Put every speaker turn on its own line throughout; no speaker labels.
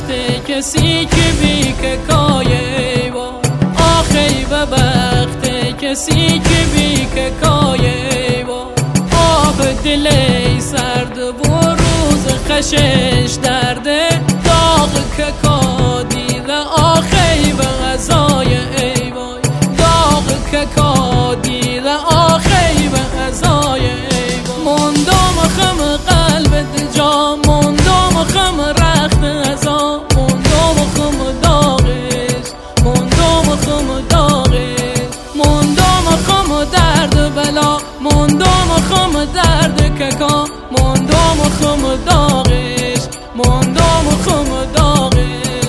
کسی که بی که کایه و آخی به بخت کسی که بی که کایه و آب دلی سرد و روز خشش درده داغ که کادیل آخی به غذای ای وای داغ که کادیل آخی به غذای ای وای مندم خم قلب جا مندم خم رخت ازا مندم خم داغش مندم خم داغش مندم خم درد بلا مندم خم درد ککا مندم خم داغش مندم خم داغش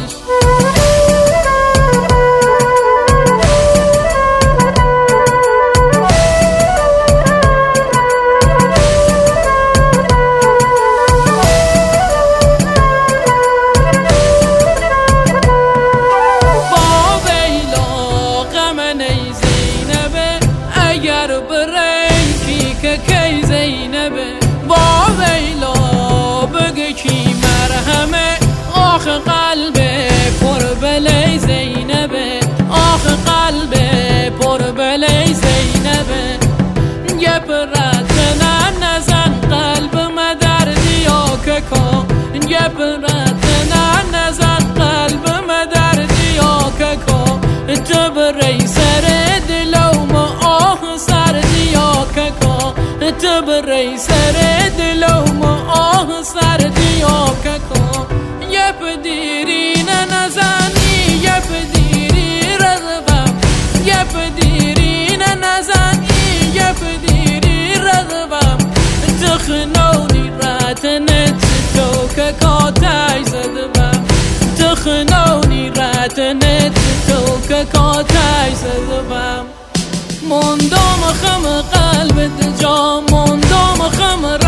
کی زینبه با ویلا بگه کی مرهمه آخ قلب پر بلی زینبه آخ قلب پر بلی زینبه گپ رد نزن قلب مدردی آکه کا گپ رد نزن قلب مدردی آکه کا تو بری سر دلوم آه سردی آکه کا تو بری سر دلوم آه سردی آکه کا یپ دیری نزنی یپ دیری رغبم یپ دیری نزنی یپ دیری رغبم تخنونی رتنت تو که کاتای زدبم تخنونی رتنت تو که کاتای زدبم مندم خم قلب جا مندم خم